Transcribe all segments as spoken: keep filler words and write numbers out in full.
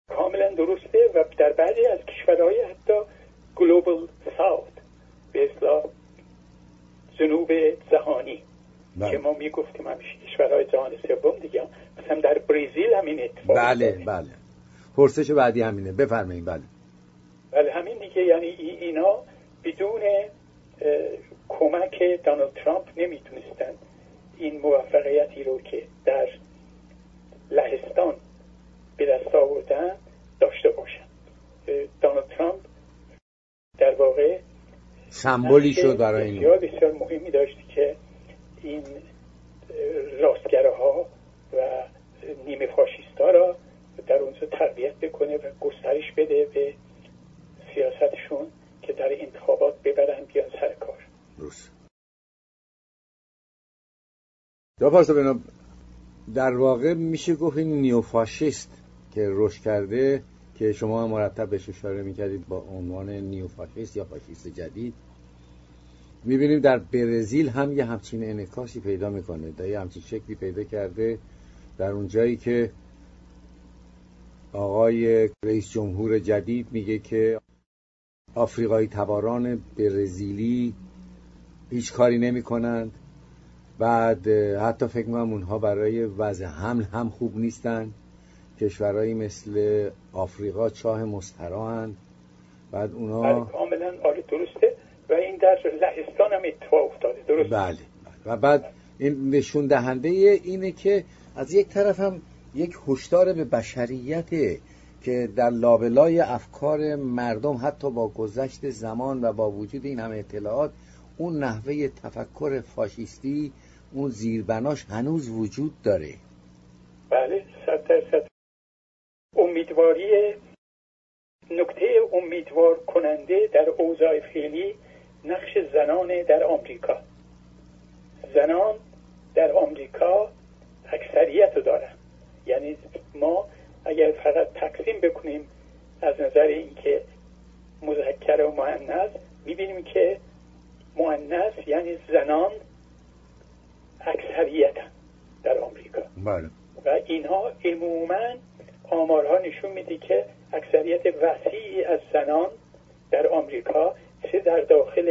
کاملا درسته و در بعضی از کشورهای حتی گلوبال ساوت به اصطلاح جنوب جهانی بله. که ما میگفتیم همیشه کشورهای جهان سوم دیگه، مثلا در برزیل همین اتفاق بله داره. بله پرسش بعدی همینه، بفرمایید. بله بله همین دیگه، یعنی اینا بدون کمک دونالد ترامپ نمیتونستن این موفقیتی رو که در لهستان به دست آوردن داشته باشن. دونالد ترامپ در واقع سمبولی شد برای این، بسیار بسیار مهمی داشتی که این راستگراها و نیمه فاشیستا را در اونجا تربیت بکنه و گسترش بده به سیاستشون که در انتخابات ببرن بیان سر کار. درست. دو پاسا بنا در واقع میشه گفت این نیوفاشیست که رشد کرده که شما مرتب بهش اشاره میکردید با عنوان نیوفاشیست یا فاشیست جدید، میبینیم در برزیل هم یه همچین انعکاسی پیدا میکنه، در یه همچین شکلی پیدا کرده در اون جایی که آقای رئیس جمهور جدید میگه که آفریقایی تباران برزیلی هیچ کاری نمی کنند، بعد حتی فکر میکنم اونها برای وضع حمل هم خوب نیستن، کشورهایی مثل آفریقا چاه مستراحند، بعد اونا بله کاملا آره درسته و این در لهستان هم اتفاق افتاده. درسته. بله. و بعد این نشون دهنده اینه که از یک طرف هم یک هشدار به بشریته که در لابلای افکار مردم حتی با گذشت زمان و با وجود این همه اطلاعات اون نحوه تفکر فاشیستی، اون زیربناش هنوز وجود داره. بله صد درصد. امیدواری نکته امیدوار کننده در اوضاع فعلی نقش زنان در آمریکا. زنان در آمریکا اکثریت رو دارن، یعنی ما اگر فقط تقسیم بکنیم از نظر اینکه مذکر و مؤنث، میبینیم که مؤنث یعنی زنان اکثریتن در آمریکا. بله. و اینها عموماً آمارها نشون میده که اکثریت وسیعی از زنان در آمریکا، چه در داخل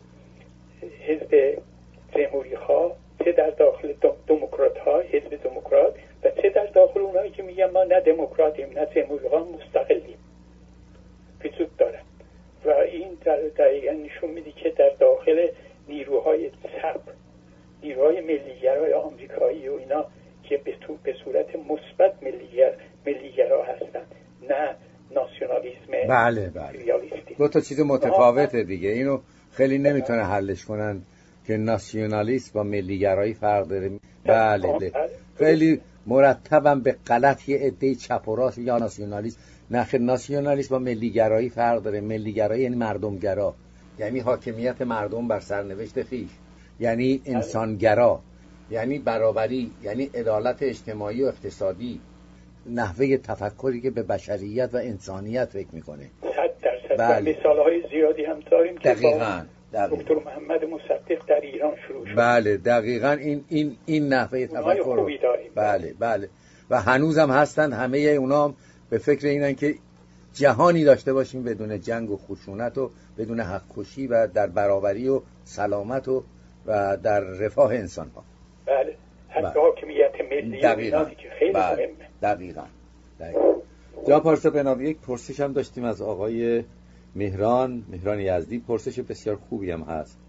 حزب جمهوری خواه، چه در داخل دموکرات ها، حزب دموکرات، و چه در داخل اونایی که میگن ما نه دموکراتیم نه جمهوری خواه، مستقلیم، وجود دارن. و این در دقیقا نشون میده که در داخل نیروهای چپ، نیروهای ملیگرای آمریکایی و اینا که به تو به صورت مثبت ملیگر ملیگرا هستن، نه ناسیونالیسم بله بله ریالیستی. دو تا چیز متفاوته دیگه، اینو خیلی نمیتونه حلش کنن که ناسیونالیسم با ملیگرایی فرق داره. بله خیلی مرتبا به غلط یه عده چپ و راست یا ناسیونالیسم، نه خیلی ناسیونالیسم با ملیگرایی فرق داره. ملیگرایی یعنی مردمگرا، یعنی حاکمیت مردم بر سرنوشت خویش، یعنی انسانگرا، یعنی برابری، یعنی عدالت اجتماعی و اقتصادی، نحوه تفکری که به بشریت و انسانیت فکر میکنه. صد درصد. بله. مثالهای زیادی هم داریم که دقیقاً دکتر محمد مصدق در ایران شروع شد. بله دقیقاً این این این نحوه تفکر. بله بله و هنوزم هستن. همه اونا هم به فکر اینن که جهانی داشته باشیم بدون جنگ و خشونت و بدون حق کشی و در برابری و سلامت و و در رفاه انسان ها. بله حتی حاکمیت ملی دقیقاً که خیلی بله. مهمه. دقیقاً دقیقاً. جناب پارسا بنام یک پرسش هم داشتیم از آقای مهران مهران یزدی، پرسش بسیار خوبی هم هست.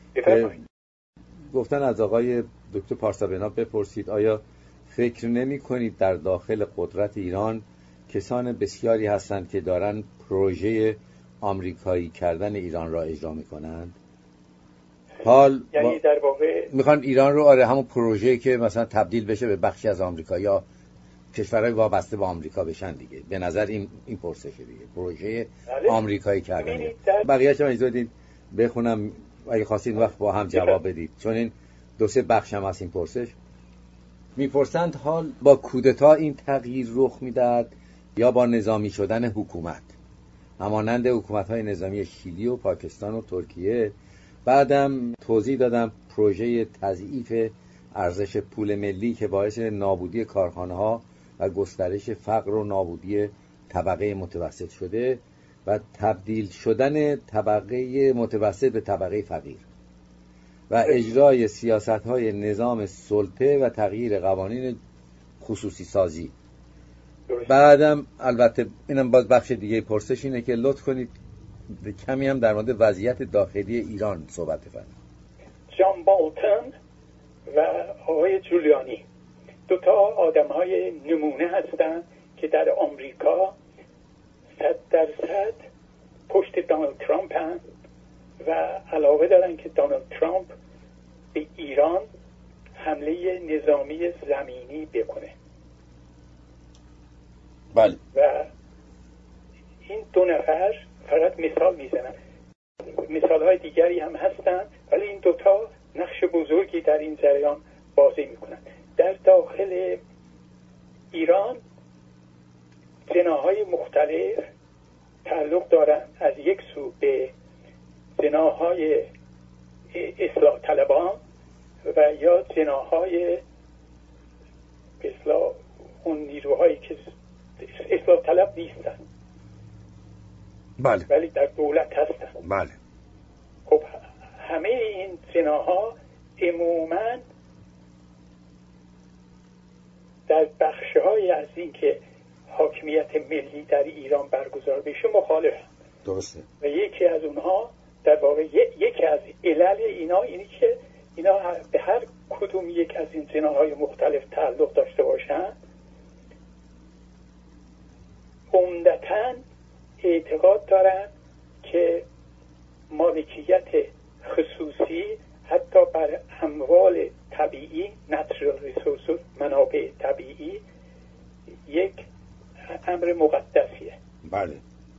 گفتن از آقای دکتر پارسا بنام بپرسید آیا فکر نمی کنید در داخل قدرت ایران کسان بسیاری هستند که دارن پروژه آمریکایی کردن ایران را اجرا میکنند؟ حال یعنی با... در واقع میخوان ایران رو، آره همون پروژه‌ای که مثلا تبدیل بشه به بخشی از آمریکا یا کشورهای وابسته به آمریکا بشن دیگه. به نظر این این پرسشه دیگه، پروژه بله. آمریکایی کردن. در... بقیه‌اش هم اجازه بدید بخونم اگه خواستید وقت با هم جواب بدید، چون این دو سه بخش هم از این پرسش. میپرسند حال با کودتا این تغییر رخ میداد یا با نظامی شدن حکومت همانند حکومت‌های نظامی شیلی و پاکستان و ترکیه؟ بعدم توضیح دادم پروژه تضعیف ارزش پول ملی که باعث نابودی کارخانه‌ها و گسترش فقر و نابودی طبقه متوسط شده و تبدیل شدن طبقه متوسط به طبقه فقیر و اجرای سیاست‌های نظام سلطه و تغییر قوانین خصوصی سازی. بعدم البته اینم باز بخش دیگه پرسش اینه که لطف کنید کمی هم در مورد وضعیت داخلی ایران صحبت بفرمایید. جان بالتون و آقای جولیانی دو تا آدم‌های نمونه هستن که در آمریکا صد درصد پشت دونالد ترامپ هستن و علاقه دارن که دونالد ترامپ به ایران حمله نظامی زمینی بکنه. بله. و این دو نفر فقط مثال میزنن، مثال های دیگری هم هستن، ولی این دوتا نقش بزرگی در این جریان بازی میکنن. در داخل ایران جناهای مختلف تعلق دارن، از یک سو به جناهای اصلاح طلبان و یا جناهای اصلاح اون نیروهایی که اصلاح طلب نیستن بله ولی در دولت هستن. بله. خب همه این جناها عموماً در بخش‌های از این که حاکمیت ملی در ایران برگزار بشه مخالفن. درسته. و یکی از اونها در واقع یکی از علل اینا اینی که اینا به هر کدوم یک از این جناهای مختلف تعلق داشته باشن عمدتاً اعتقاد دارن که مالکیت خصوصی حتی بر اموال طبیعی natural resources منابع طبیعی یک امر مقدسیه. بله.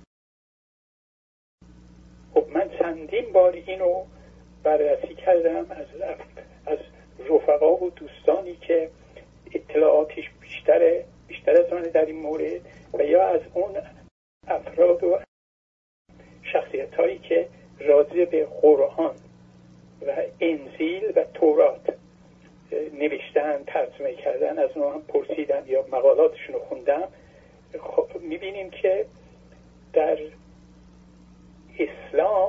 خب من چندین بار اینو بررسی کردم از از رفقا و دوستانی که اطلاعاتش بیشتره بیشتر از من در این مورد و یا از اون افراد و شخصیت هایی که راجع به قرآن و انجیل و تورات نوشتن ترجمه کردن از اونها هم پرسیدم یا مقالاتشون رو خوندم. خب میبینیم که در اسلام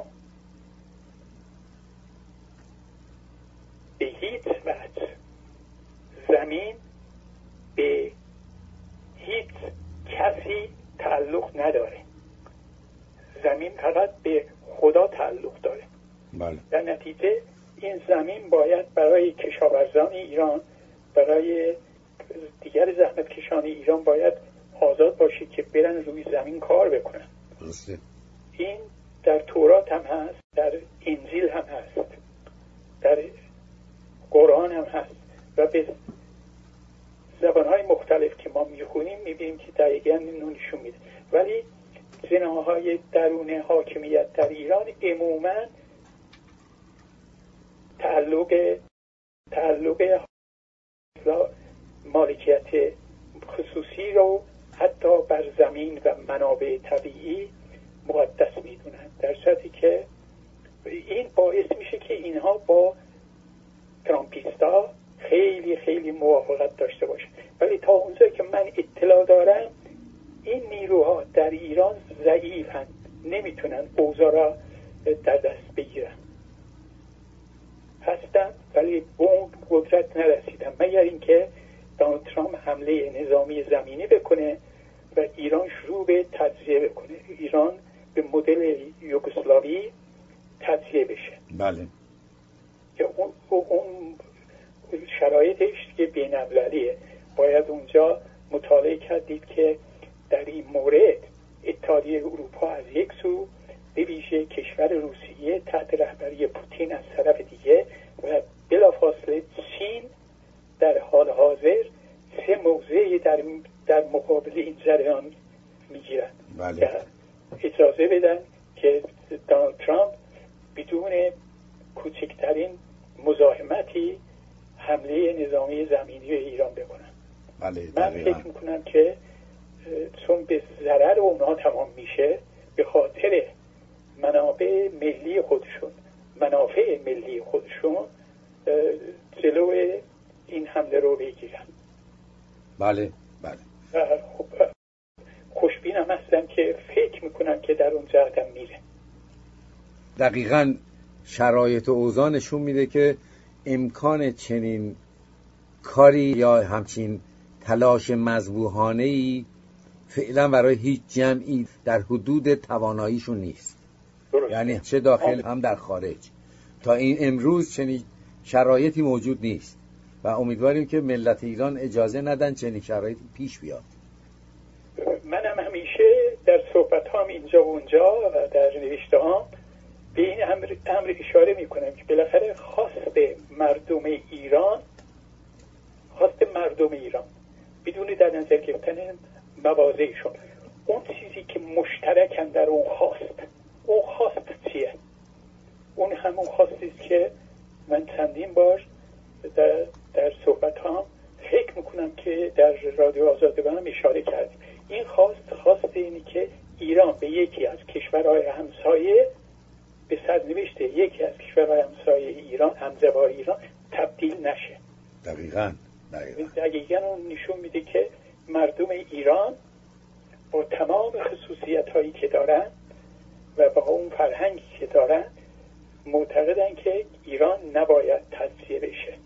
به هیچ وجه زمین به هیچ کسی تعلق نداره، زمین فقط به خدا تعلق داره. بله. در نتیجه این زمین باید برای کشاورزان ایران، برای دیگر زحمت کشان ایران باید آزاد باشه که برن روی زمین کار بکنن. درسته. این در تورات هم هست، در انجیل هم هست، در قرآن هم هست و به زبانهای مختلف که ما میخونیم میبینیم که دقیقاً اینو نشون میده. ولی جناهای درون حاکمیت در ایران عموماً تعلق تعلق مالکیت خصوصی رو حتی بر زمین و منابع طبیعی مقدس میدونن، در صورتی که این باعث میشه که اینها با ترامپیستا خیلی خیلی موافقت داشته باشه. ولی تا اونجایی که من اطلاع دارم این نیروها در ایران ضعیفن، نمیتونن اوضاع را در دست بگیرن، هستن ولی به اون قدرت نرسیدن مگر اینکه دونالد ترامپ حمله نظامی زمینی بکنه و ایران شروع به تجزیه بکنه، ایران به مدل یوگسلاوی تجزیه بشه. بله. که اون, اون شرایطش که بین‌المللیه، باید اونجا مطالعه کردید که در این مورد اتحادیه اروپا از یک سو، به ویژه کشور روسیه تحت رهبری پوتین از طرف دیگه و بلافاصله چین در حال حاضر سه موضعی در در مقابل این جریان میگیرن. بله. اجازه بدن که دونالد ترامپ بدون کوچکترین مزاحمتی حمله نظامی زمینی ایران بکنن. بله. من فکر میکنم که چون به ضرر اونها تمام میشه، به خاطر منابع ملی خودشون، منافع ملی خودشون جلو این حمله رو بگیرن. بله. بله. خب خوشبینم هستم که فکر میکنم که در اونجا آدم میره. دقیقاً شرایط و اوضاع نشون میده که امکان چنین کاری یا همچین تلاش مذبوحانه‌ای فعلا برای هیچ جمعی در حدود تواناییشون نیست. درست. یعنی چه داخل هم در خارج تا این امروز چنین شرایطی موجود نیست و امیدواریم که ملت ایران اجازه ندن چنین شرایطی پیش بیاد. منم همیشه در صحبت هام اینجا و اونجا و در نوشته هام به این امر, امر اشاره میکنم که بالاخره خواست مردم ایران خواست مردم ایران بدون در نظر گرفتن مواضعشون، اون چیزی که مشترکن در اون خواست، اون خواست چیه؟ اون همون خواستی است که من چندین بار در, در صحبت هام فکر میکنم که در رادیو آزادگان هم اشاره کردیم. این خواست خواست اینی که ایران به یکی از کشورهای همسایه به سرنوشت یکی از کشورهای همسایه ایران، همزبان ایران تبدیل نشه. دقیقاً دقیقاً دقیقاً اون نشون میده که مردم ایران با تمام خصوصیت هایی که دارن و با اون فرهنگی که دارن معتقدن که ایران نباید تجزیه بشه.